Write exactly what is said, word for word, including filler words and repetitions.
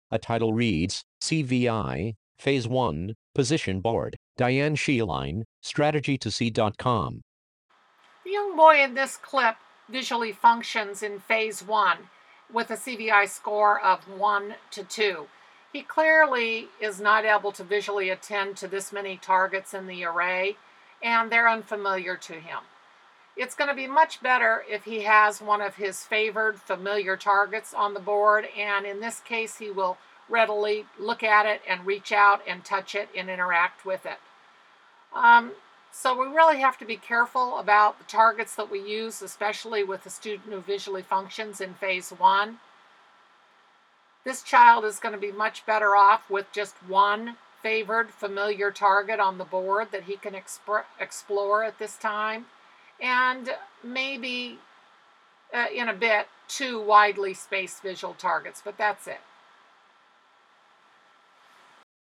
A title reads, C V I, Phase one, Position Board, Diane Scheeline, strategy to see dot com. The young boy in this clip visually functions in phase one with a C V I score of one to two. He clearly is not able to visually attend to this many targets in the array, and they're unfamiliar to him. It's going to be much better if he has one of his favored familiar targets on the board, and in this case he will readily look at it and reach out and touch it and interact with it. Um, so we really have to be careful about the targets that we use, especially with a student who visually functions in phase one. This child is going to be much better off with just one favored familiar target on the board that he can exp- explore at this time, and maybe uh, in a bit two widely spaced visual targets, but that's it.